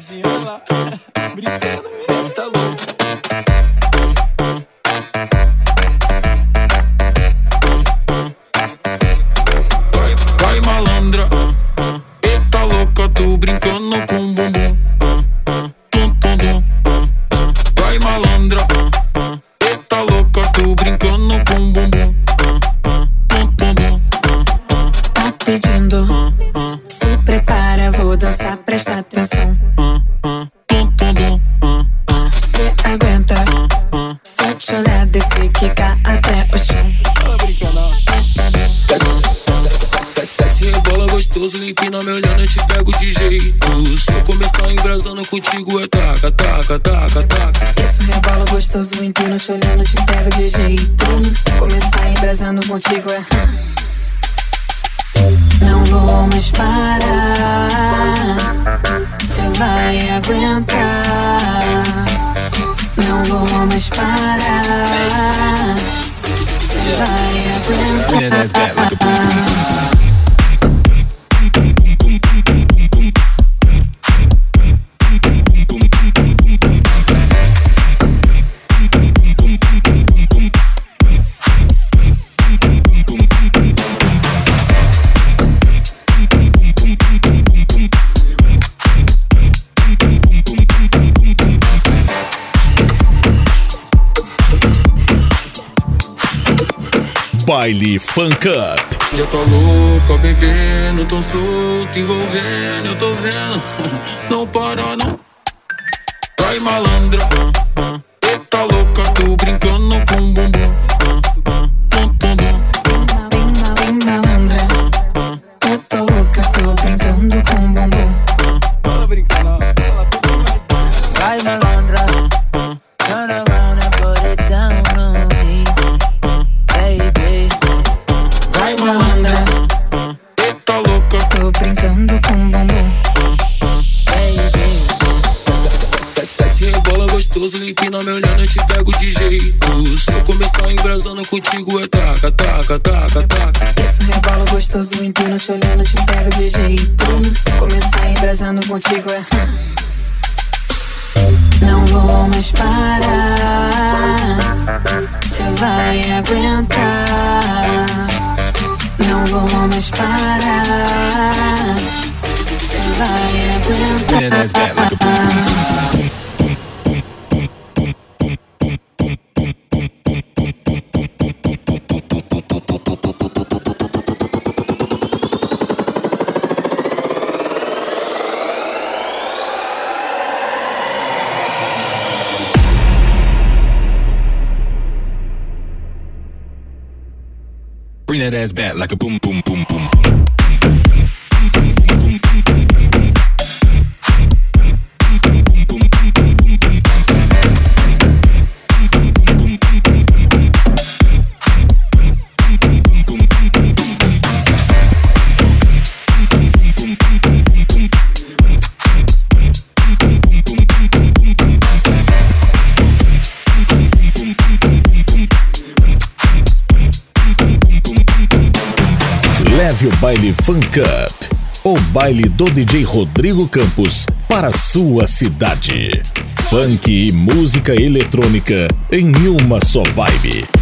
Desenrola. Brincando mesmo, tá louco. Vai malandra, eita louca, tô brincando com bumbum. Vai malandra, eita louca, tô brincando com bumbum. Tá pedindo, se prepara, vou dançar, presta atenção. Cê aguenta, se eu te olhar, descer, quicar até o chão. Desce, rebola gostoso, limpina me olhando, eu te pego de jeito. Se eu começar embrasando contigo é taca, taca, taca, taca. Isso rebola gostoso, empina, te olhando, te pego de jeito. Se começar embrasando contigo é... Não vou mais parar, cê vai aguentar. Não vou mais parar, cê vai aguentar. Baile Funk Up. Já tô louca, bebendo, tô solto, envolvendo, eu tô vendo. Não para não. Vai malandra, eita louca, tô brincando com bumbum. Bem malandra, eu tô louca, tô brincando com bumbum. Tô brincando. Vai malandra, turn around and put it down on me, baby. Vai malandra, Eita louca, tô brincando com bumbum. Baby. desce, rebola gostoso, limpina me olhando, eu te pego de jeito. Se eu começar embrasando contigo é taca, taca, taca, taca. Isso rebola gostoso, empina, te olhando, te pego de jeito. Se começar embrasando contigo é... Não vou mais parar, cê vai aguentar. Não vou mais parar, cê vai aguentar. Bring that ass back like a boom, boom, boom, boom. Leve o Baile Funk Up, o baile do DJ Rodrigo Campos para a sua cidade. Funk e música eletrônica em uma só vibe.